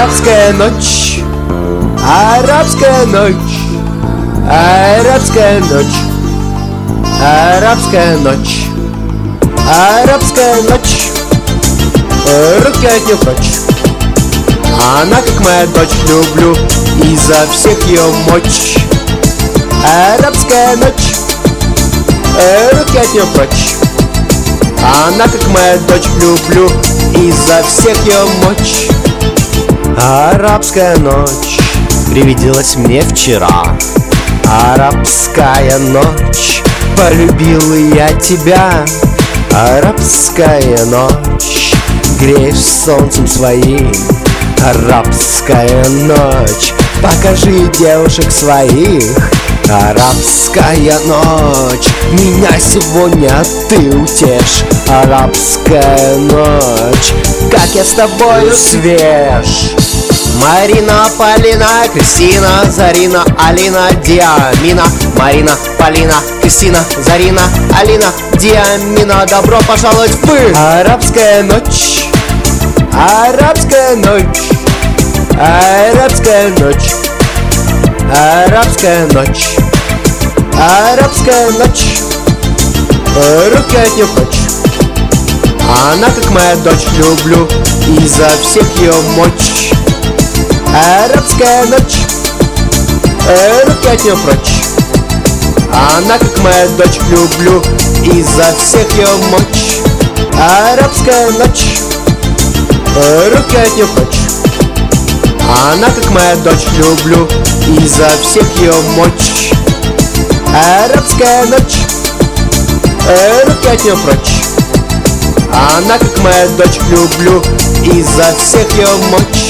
Арабская ночь, арабская ночь, арабская ночь, арабская ночь, арабская ночь. Руки от нее прочь. Она как моя дочь, люблю изо всех ее мочь. Арабская ночь, руки от нее прочь. Она как моя дочь, люблю изо всех ее мочь. Арабская ночь привиделась мне вчера. Арабская ночь, полюбил я тебя. Арабская ночь, греешь солнцем своим. Арабская ночь, покажи девушек своих. Арабская ночь, меня сегодня ты утешь. Арабская ночь, как я с тобою свеж. Марина, Полина, Кристина, Зарина, Алина, Диамина. Марина, Полина, Кристина, Зарина, Алина, Диамина. Добро пожаловать в Арабская ночь, арабская ночь, арабская ночь, арабская ночь, арабская ночь. Руки от нее прочь. Она как моя дочь, люблю изо всех ее мочь. Арабская ночь, руки от нее прочь. Она как моя дочь, люблю изо всех ее мочь. Арабская ночь, руки от нее прочь. Она как моя дочь, люблю изо всех ее мочь. Арабская ночь, руки от нее прочь. Она как моя дочь, люблю изо всех ее мочь.